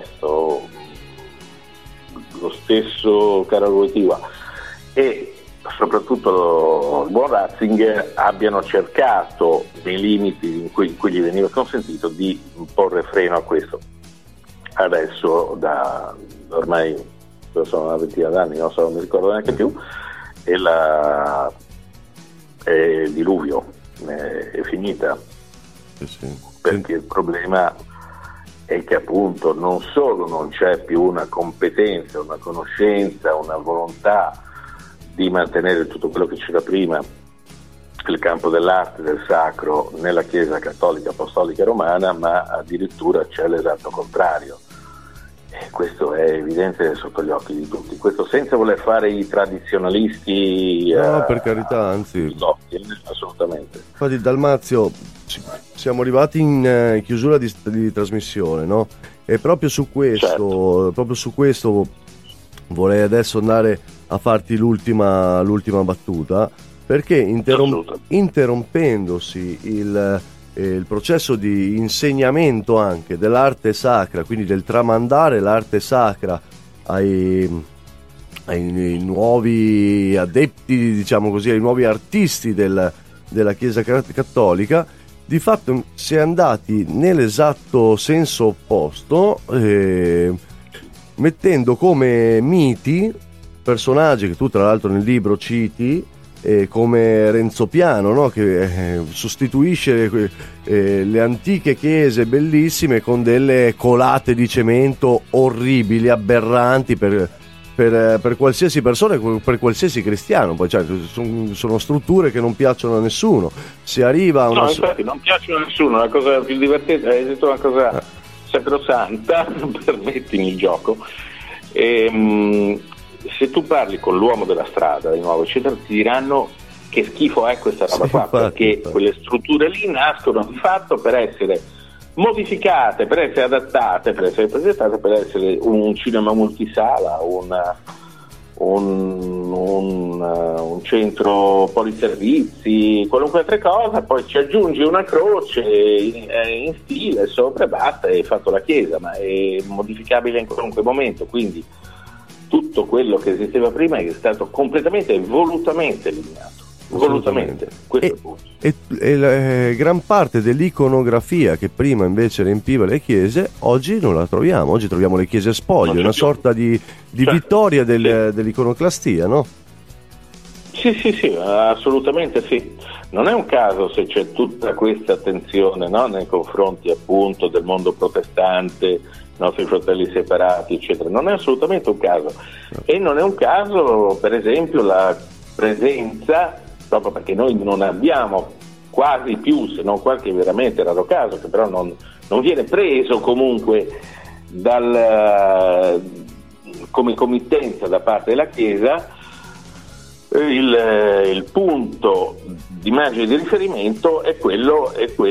lo stesso caro Wojtyła e soprattutto il buon Ratzinger abbiano cercato, nei limiti in cui gli veniva consentito, di porre freno a questo. Adesso ormai sono una ventina d'anni, non mi ricordo neanche più, e il diluvio è finita. Sì. Perché il problema è che appunto non solo non c'è più una competenza, una conoscenza, una volontà di mantenere tutto quello che c'era prima, il campo dell'arte, del sacro, nella Chiesa cattolica, apostolica romana, ma addirittura c'è l'esatto contrario. E questo è evidente sotto gli occhi di tutti. Questo senza voler fare i tradizionalisti. No, per carità, anzi. No, assolutamente. Infatti, Dalmazio, siamo arrivati in chiusura di trasmissione, no? E proprio su questo vorrei adesso andare a farti l'ultima battuta, perché interrompendosi il processo di insegnamento anche dell'arte sacra, quindi del tramandare l'arte sacra ai nuovi adepti, diciamo così, ai nuovi artisti della Chiesa cattolica, di fatto si è andati nell'esatto senso opposto, mettendo come miti personaggi che tu tra l'altro nel libro citi, come Renzo Piano, no? Che sostituisce le antiche chiese bellissime con delle colate di cemento orribili, aberranti per qualsiasi persona, per qualsiasi cristiano. Poi cioè, sono strutture che non piacciono a nessuno. Si arriva a una... No, infatti non piacciono a nessuno. La cosa più divertente, hai detto una cosa sacrosanta, permettimi il gioco. Se tu parli con l'uomo della strada di nuovo, eccetera, ti diranno che schifo è questa roba qua, perché quelle strutture lì nascono di fatto per essere modificate, per essere adattate, per essere presentate, per essere un cinema multisala, un centro poliservizi, qualunque altra cosa. Poi ci aggiungi una croce in stile sopra e basta, hai fatto la chiesa, ma è modificabile in qualunque momento. Quindi tutto quello che esisteva prima è stato completamente e volutamente eliminato. Volutamente. E gran parte dell'iconografia che prima invece riempiva le chiese, oggi non la troviamo. Oggi troviamo le chiese spoglie, una sorta di vittoria dell'iconoclastia, no? Sì, assolutamente sì. Non è un caso se c'è tutta questa attenzione, no, nei confronti appunto del mondo protestante, nostri fratelli separati, eccetera. Non è assolutamente un caso. E non è un caso, per esempio, la presenza, proprio perché noi non abbiamo quasi più, se non qualche veramente raro caso, che però non viene preso comunque come committenza da parte della Chiesa, il punto di margine di riferimento è quello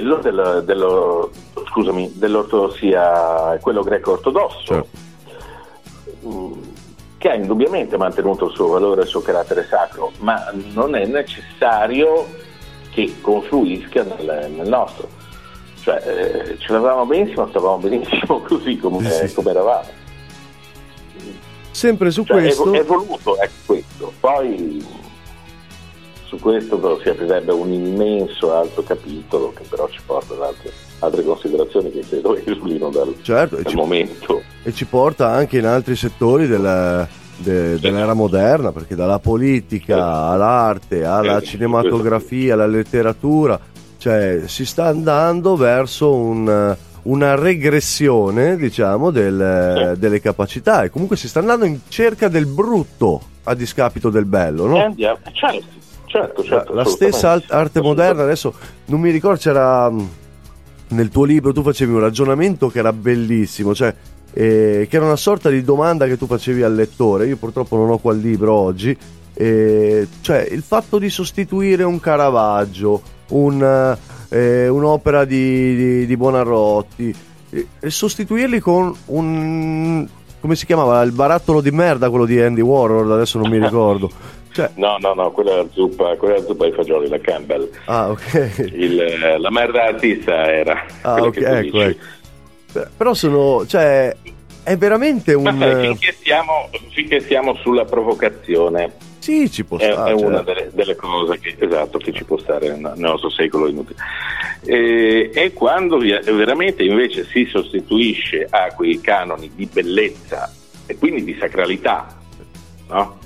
dell'ortodossia, è quello greco-ortodosso, certo, che ha indubbiamente mantenuto il suo valore e il suo carattere sacro, ma non è necessario che confluisca nel nostro. Cioè, ce l'avevamo benissimo, stavamo benissimo così come eravamo. Sempre su questo è voluto, ecco questo. Poi su questo si aprirebbe un immenso altro capitolo che però ci porta ad altre considerazioni che credo esulino dal momento. E ci porta anche in altri settori dell'era moderna, perché dalla politica all'arte, alla cinematografia, alla letteratura, cioè si sta andando verso una regressione, diciamo, delle capacità, e comunque si sta andando in cerca del brutto a discapito del bello, no? Certo, la stessa arte moderna, adesso non mi ricordo, c'era nel tuo libro, tu facevi un ragionamento che era bellissimo, cioè che era una sorta di domanda che tu facevi al lettore. Io purtroppo non ho qua il libro oggi, cioè il fatto di sostituire un Caravaggio, un'opera di Buonarroti, e sostituirli con un, come si chiamava, il barattolo di merda, quello di Andy Warhol, adesso non mi ricordo. Cioè... No, quella è la zuppa ai fagioli, la Campbell. Ah, ok. La merda artista era. Ah, ok, ecco. Però cioè, è veramente un... Ma sai, finché siamo sulla provocazione, sì, ci può stare. È una delle cose che ci può stare nel nostro secolo inutile. E quando veramente invece si sostituisce a quei canoni di bellezza e quindi di sacralità, no?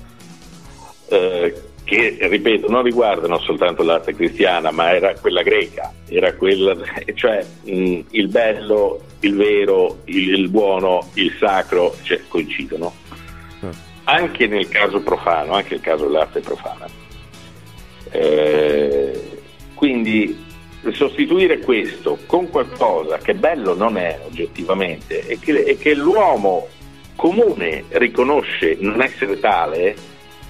Che, ripeto, non riguardano soltanto l'arte cristiana, ma era quella greca, era quella, cioè il bello, il vero, il buono, il sacro, cioè, coincidono. Anche nel caso profano, anche nel caso dell'arte profana. Quindi sostituire questo con qualcosa che bello non è oggettivamente e che l'uomo comune riconosce non essere tale,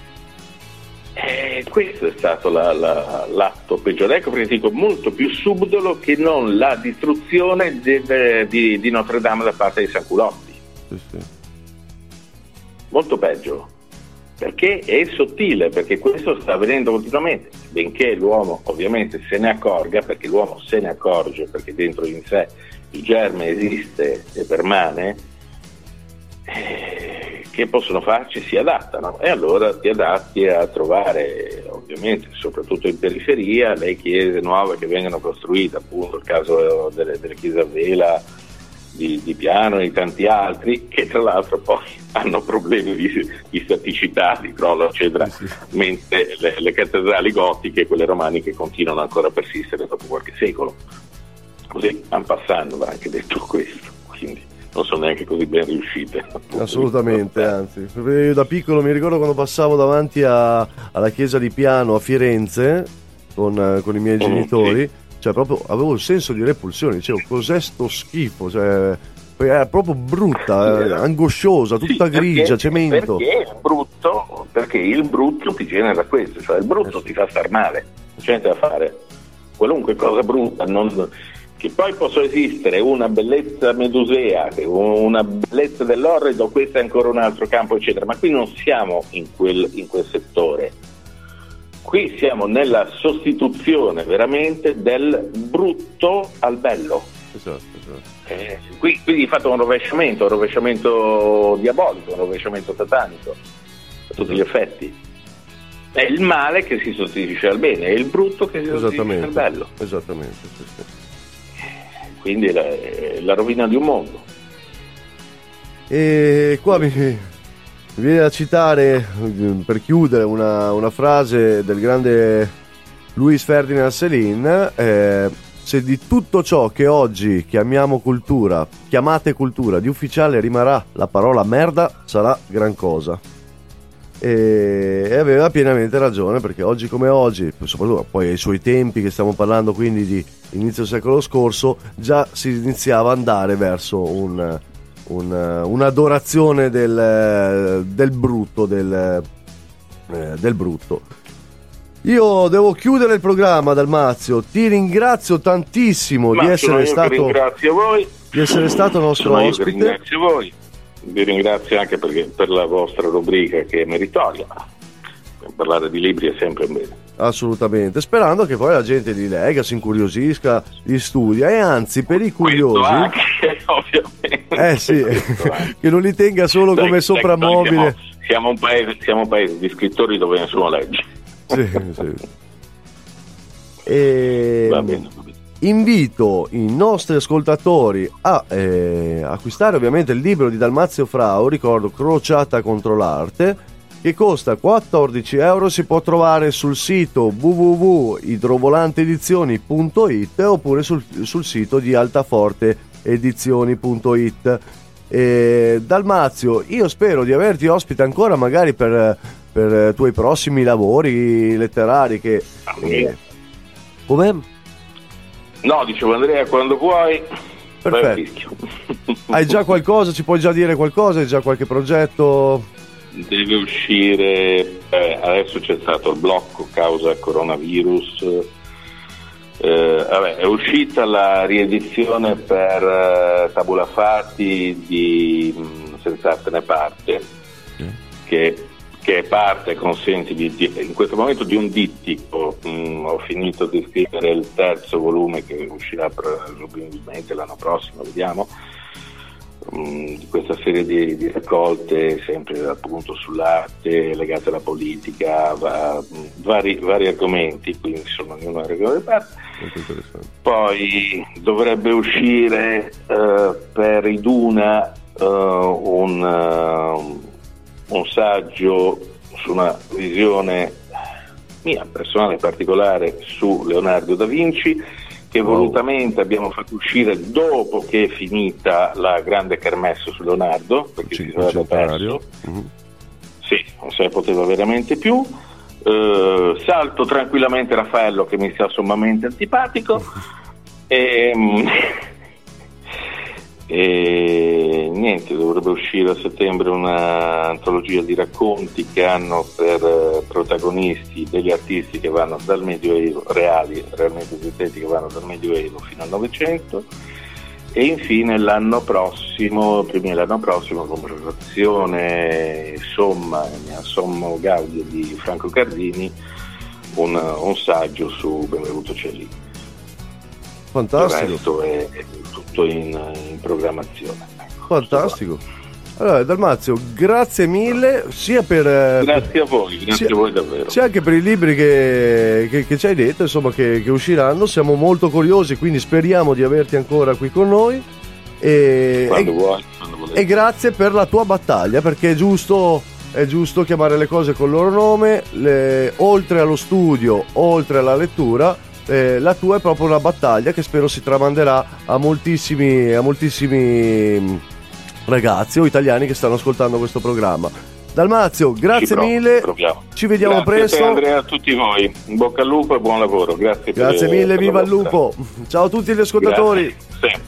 questo è stato l'atto peggiore. Ecco perché dico molto più subdolo che non la distruzione di Notre Dame da parte dei Sanculotti. Sì. Molto peggio, perché è sottile, perché questo sta avvenendo continuamente, benché l'uomo ovviamente se ne accorga, perché l'uomo se ne accorge, perché dentro in sé il germe esiste e permane. Che possono farci? Si adattano, e allora ti adatti a trovare, ovviamente soprattutto in periferia, le chiese nuove che vengono costruite, appunto il caso delle chiese a vela di Piano e di tanti altri, che tra l'altro poi hanno problemi di staticità, di crollo eccetera, mentre le cattedrali gotiche, quelle romaniche, continuano ancora a persistere dopo qualche secolo. Così en passant va anche detto questo, quindi non sono neanche così ben riuscite. Assolutamente, anzi. Io da piccolo mi ricordo quando passavo davanti alla chiesa di Piano a Firenze con i miei genitori, cioè proprio avevo il senso di repulsione, dicevo cos'è sto schifo, cioè era proprio brutta, angosciosa, tutta grigia, cemento. Perché il brutto ti genera questo, cioè il brutto ti fa star male, non c'è niente da fare. Qualunque cosa brutta, che poi possa esistere una bellezza medusea, una bellezza dell'orrido, questo è ancora un altro campo eccetera, ma qui non siamo in quel settore, qui siamo nella sostituzione veramente del brutto al bello. Esatto. Quindi di fatto un rovesciamento diabolico, un rovesciamento satanico a tutti gli effetti. È il male che si sostituisce al bene, è il brutto che si sostituisce al bello. Esattamente, sì. Quindi è la rovina di un mondo. E qua mi viene a citare, per chiudere, una frase del grande Louis Ferdinand Céline: se di tutto ciò che oggi chiamate cultura di ufficiale rimarrà la parola merda, sarà gran cosa. E aveva pienamente ragione, perché oggi come oggi, soprattutto poi ai suoi tempi, che stiamo parlando quindi di inizio secolo scorso, già si iniziava ad andare verso un'adorazione del brutto, del brutto. Io devo chiudere il programma, Dalmazio. Ti ringrazio tantissimo di essere stato nostro ospite. Ringrazio voi. Vi ringrazio anche perché per la vostra rubrica, che è meritoria. Parlare di libri è sempre un bene. Assolutamente, sperando che poi la gente li legga, si incuriosisca, li studia, e anzi per i curiosi anche, ovviamente, sì, che non li tenga solo come soprammobile. Siamo un paese di scrittori dove nessuno legge. Sì. Va bene. Invito i nostri ascoltatori a acquistare ovviamente il libro di Dalmazio Frau, ricordo, Crociata contro l'arte, che costa 14 euro, si può trovare sul sito www.idrovolanteedizioni.it oppure sul sito di altaforteedizioni.it. Dalmazio, io spero di averti ospite ancora, magari per i tuoi prossimi lavori letterari che... Come? No, dicevo Andrea, quando vuoi. Perfetto. Hai già qualcosa? Ci puoi già dire qualcosa? Hai già qualche progetto? Deve uscire, adesso c'è stato il blocco causa coronavirus, è uscita la riedizione per Tabula Fati di Senz'arte ne parte, che è parte, consente in questo momento di un dittico. Ho finito di scrivere il terzo volume che uscirà probabilmente l'anno prossimo, vediamo, di questa serie di raccolte sempre appunto sull'arte legate alla politica, vari argomenti, quindi sono ognuno a regole di parte. Poi dovrebbe uscire per Iduna un saggio su una visione mia personale particolare su Leonardo da Vinci, che volutamente abbiamo fatto uscire dopo che è finita la grande kermesse su Leonardo, perché si sarebbe perso. Sì, non se ne poteva veramente più. Salto tranquillamente Raffaello, che mi sta sommamente antipatico, e niente, dovrebbe uscire a settembre un'antologia di racconti che hanno per protagonisti degli artisti che vanno dal Medioevo, realmente esistenti, che vanno dal Medioevo fino al Novecento, e infine l'anno prossimo, con prefazione Sommo Gaudio di Franco Cardini, un saggio su Benvenuto Cellini. Fantastico. Il resto è tutto in programmazione. Fantastico. Allora, Dalmazio, grazie mille sia per... Grazie a voi, a voi davvero. Sia anche per i libri che ci hai detto, insomma, che usciranno. Siamo molto curiosi, quindi speriamo di averti ancora qui con noi. Quando vuoi. E grazie per la tua battaglia, perché è giusto chiamare le cose col loro nome. Oltre allo studio, oltre alla lettura, la tua è proprio una battaglia che spero si tramanderà a moltissimi ragazzi o italiani che stanno ascoltando questo programma. Dalmazio, grazie mille. Ci vediamo presto. Grazie Andrea, a tutti voi. In bocca al lupo e buon lavoro. Grazie mille, viva il lupo. Ciao a tutti gli ascoltatori. Grazie.